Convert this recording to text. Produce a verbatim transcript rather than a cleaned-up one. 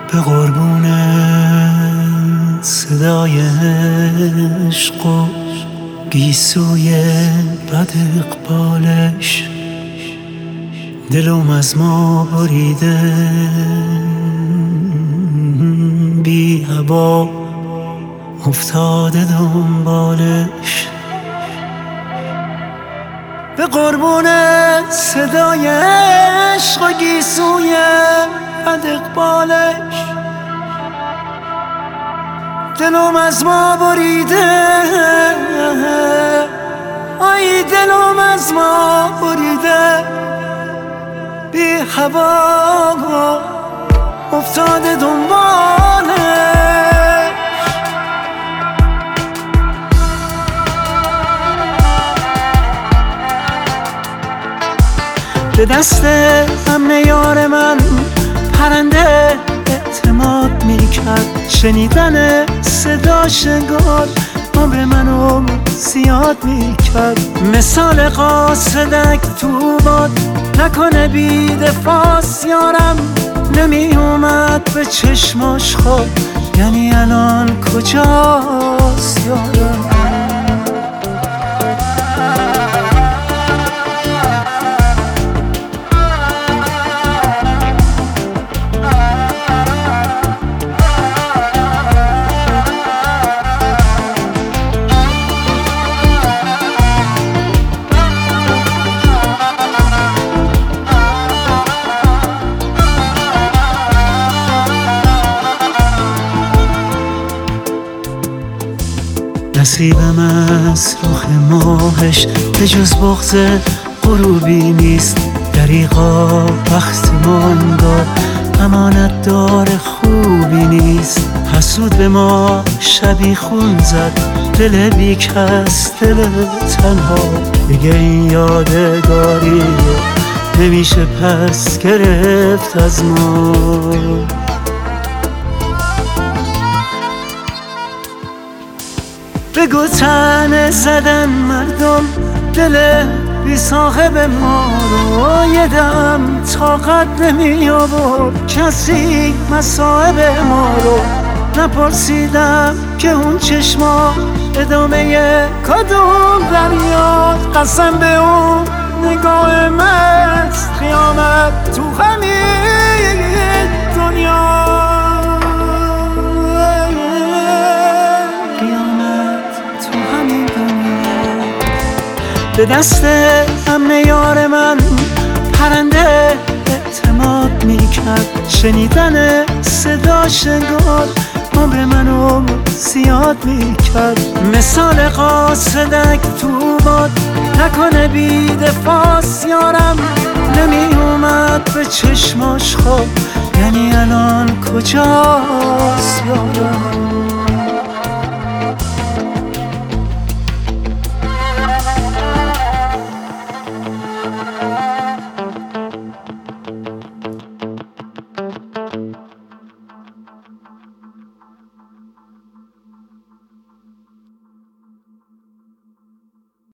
به قربون صدای عشق و گیسوی بد اقبالش دلم از ما بریده بی هوا افتاده دنبالش. به قربون صدای عشق و گیسوی بد اقبالش دلم از ما بریده، آی دلم از ما بریده بی هوا افتاده دنبالش. به دست امن یار من پرنده اعتماد میکرد، شنیدن صداش انگار عمر منو زیاد میکرد. مثال قاصدک تو باد نکنه بی دفاعس یارم، نمی اومد به چشماش خواب، یعنی الان کجاست یارم؟ نصیبم از رخ ماهش به جز بغض غروبی نیست، دریغا وقت ماندار امانت دار خوبی نیست. حسود به ما شبی خون زد، دل بی کس دل تنها، دیگه این یادگاری نمیشه پس گرفت از ما. بگو تنه زدن مردم دل بی صاحب ما رو، یه دم طاقت نمی آورد کسی مصائب ما رو. نپرسیدم که اون چشما ادامه کدوم دریاست، قسم به اون نگاه مست قیامت تو همین دنیا. به دست امن یار من پرنده اعتماد میکرد، شنیدن صداش انگار عمر منو زیاد میکرد. مثال قاصدک تو باد نکنه بی دفاعس یارم، نمی اومد به چشماش خواب، یعنی الان کجاست یارم؟